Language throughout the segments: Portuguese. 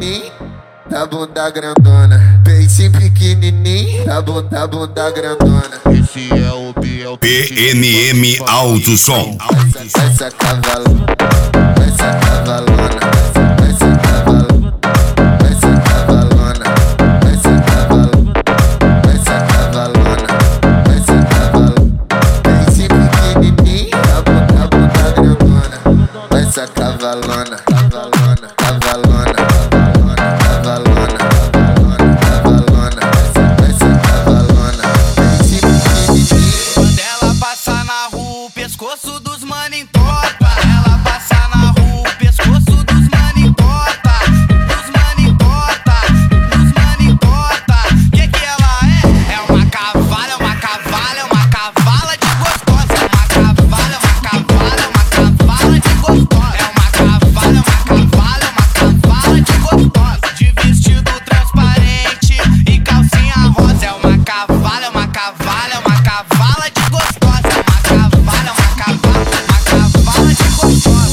pequenininho, da bunda grandona. Peitinho pequenininho, da bunda grandona. Esse é o Biel PNM Alto Som. Essa cavalona, essa cavalona, essa cavalona, essa cavalona, essa cavalona, essa cavalona, essa cavalona. Peitinho pequenininho, da bunda grandona. Essa cavalona, cavalona, cavalona, cavalona, cavalona, cavalona, essa cavalona. Peitinho pequenininho. Quando ela passa na rua, o pescoço dos mano entorta. Ela passa na rua, o pescoço dos mano entorta. Dos mano entorta, dos mano entorta. Que ela é? É uma cavala, é uma cavala, é uma cavala de gostosa. É uma cavala, é uma cavala, é uma cavala de gostosa. É uma cavala, é uma cavala, é uma cavala de gostosa. De vestido transparente e calcinha rosa. É uma cavala, é uma cavala, é uma cavala de gostosa. É uma cavala, é uma cavala de gostosa.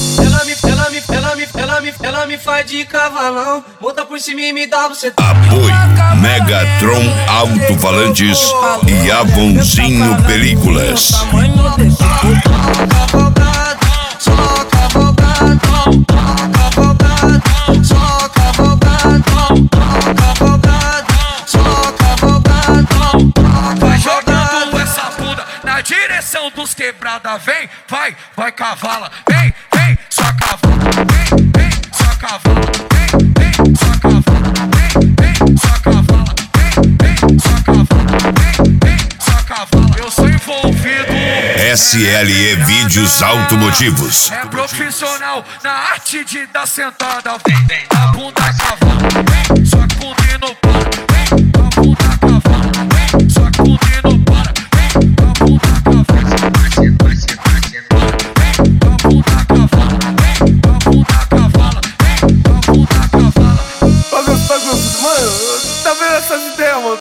Ela me faz de cavalão, bota por cima e me dá você. Apoio Megatron Alto-Falantes e Avonzinho Películas. Cavalgado, só cavalgado, cavalgado, só cavalgado, cavalgado, só cavalgado. Vai jogando essa bunda na direção dos quebrada. Vem, vai cavala. Vem, só cavala. Vem, só cavala. Vem, só cavala. Vem, só cavala. Vem, só cavala. Vem, só cavala. Eu sou envolvido. SLE Vídeos Automotivos. É profissional na arte de dar sentada. Vem, na bunda cavala.